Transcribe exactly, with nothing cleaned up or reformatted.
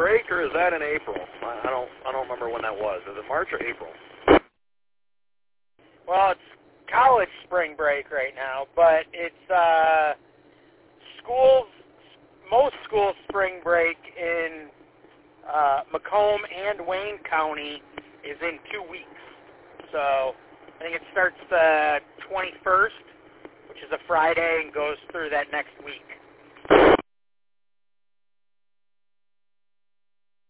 break or is that in April? I, I don't I don't remember when that was. Is it March or April? Well, it's college spring break right now, but it's uh, schools. Most schools' spring break in uh, Macomb and Wayne County is in two weeks. So I think it starts the twenty-first, which is a Friday, and goes through that next week.